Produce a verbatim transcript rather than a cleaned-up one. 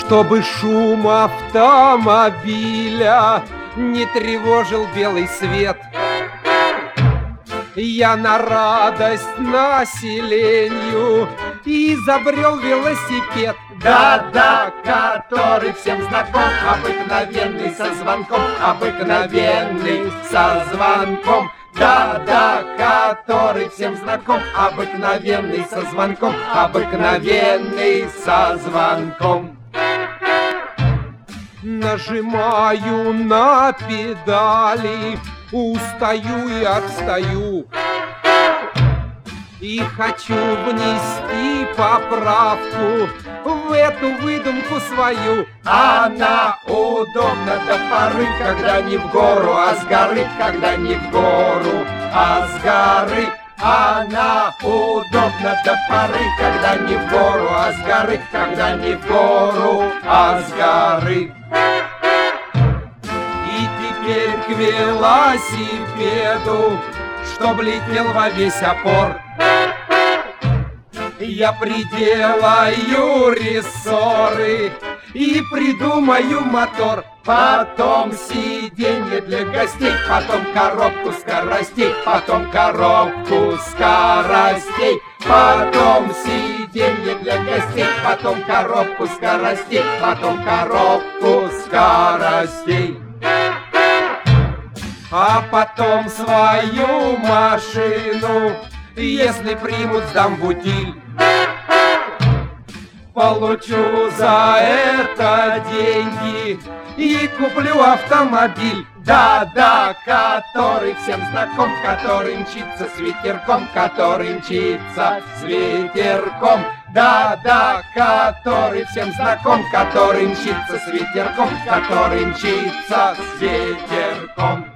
чтобы шум автомобиля не тревожил белый свет. Я на радость населению изобрел велосипед. Да-да, который всем знаком, обыкновенный со звонком, обыкновенный со звонком. Да-да, который всем знаком, обыкновенный со звонком, обыкновенный со звонком. Нажимаю на педали, устаю и отстаю, и хочу внести поправку в эту выдумку свою. Она удобна до поры, когда не в гору, а с горы, когда не в гору, а с горы. Она удобна до поры, когда не в гору, а с горы, когда не в гору, а с горы. И теперь к велосипеду, чтоб летел во весь опор, я приделаю рессоры и придумаю мотор. Потом сиденье для гостей, потом коробку скоростей, потом коробку скоростей, потом сиденье для гостей, потом коробку скоростей, потом коробку скоростей. А потом свою машину, если примут, сдам в утиль. Получу за это деньги и куплю автомобиль. Да-да, который всем знаком, который мчится с ветерком, который мчится с ветерком. Да-да, который всем знаком, который мчится с ветерком, который мчится с ветерком.